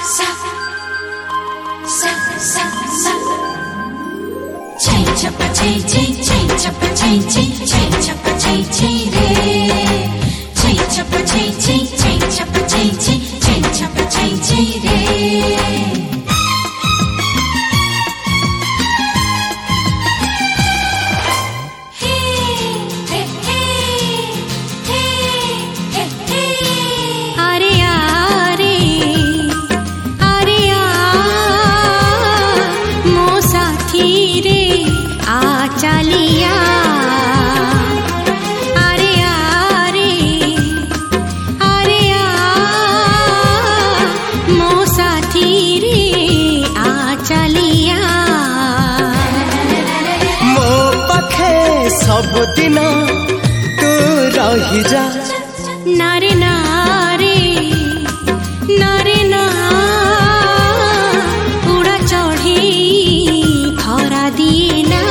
सबुदिन तू रही जा नारे नारे नारे ना उड़ा चढ़ी खरा दिए ना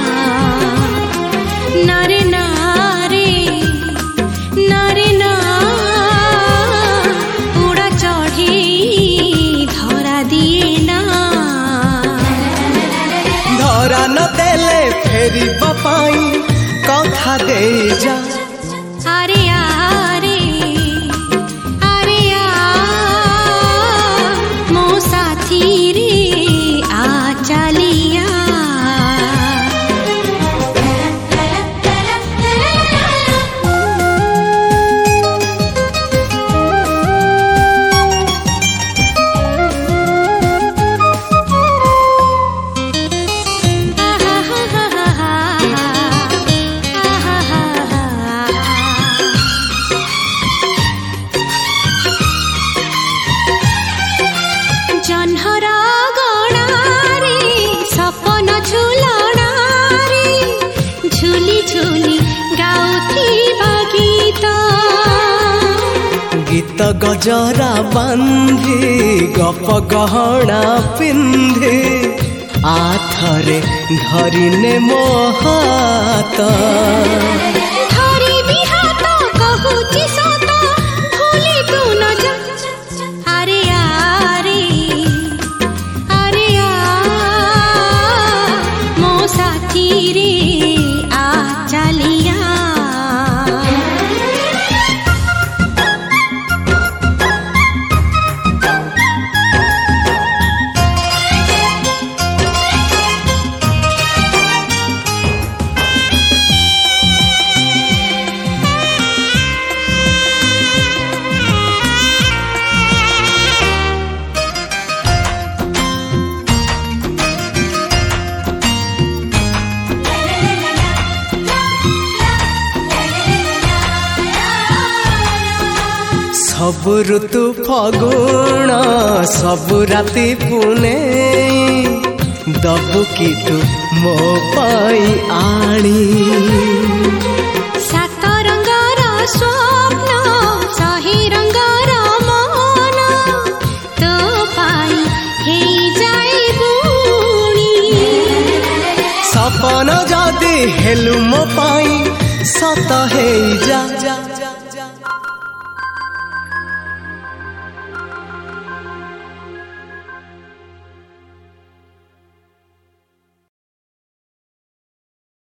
नारे नारे नारे ना उड़ा चढ़ी धरा दिए ना धरा न देले फेरी बापाई कथा दे जा अरे आरे अरे मो साथी रे आ चलिया जन्हरा गणारे सपन झुलणारे झुली झुली गाउथिबा गीत गीत गजरा बांधी गप गहना पिंधे आथरे धरिने मो हाथ धरी बिहात कहुची सत भूली तू न जा अरे आरे अरे मो साथी रे आ चलिया सब ऋतु फगुण सब राति पुने दबु कि तू मो पाई आणी सात रंगर स्वप्न सही रंगर मन तो पाई हे जाई बुणी सपन जदि हेलु मो पाई सत हे जा